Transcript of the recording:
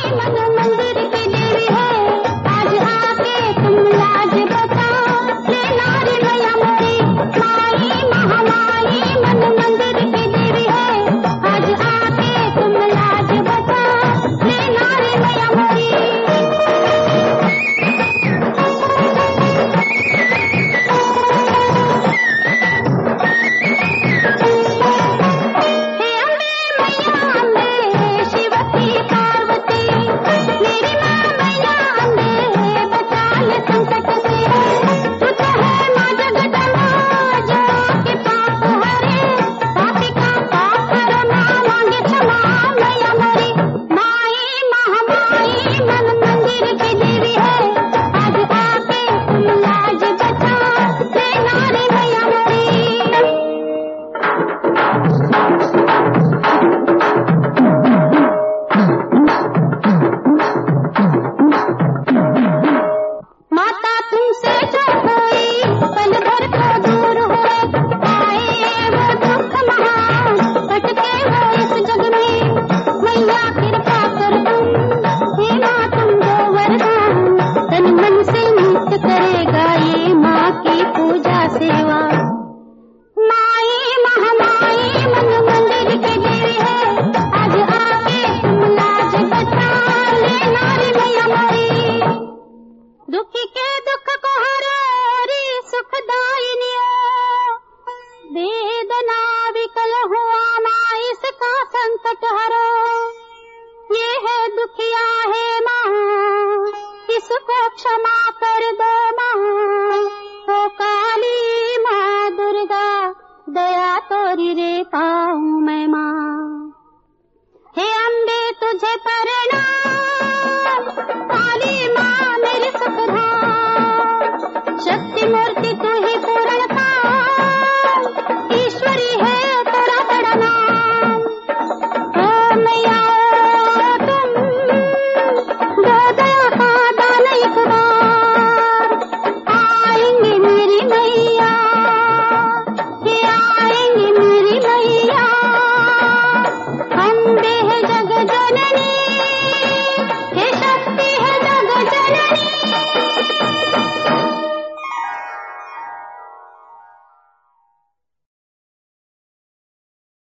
दुखी के दुख को हरोरी सुखदायिनियो, वेदना विकल हुआ माँ इसका संकट हरो। ये है दुखिया है माँ, इसको क्षमा कर दो माँ। ओ काली माँ दुर्गा, दया तोरी रे पाऊँ मैं माँ। हे अम्बे तुझे प्रणाम।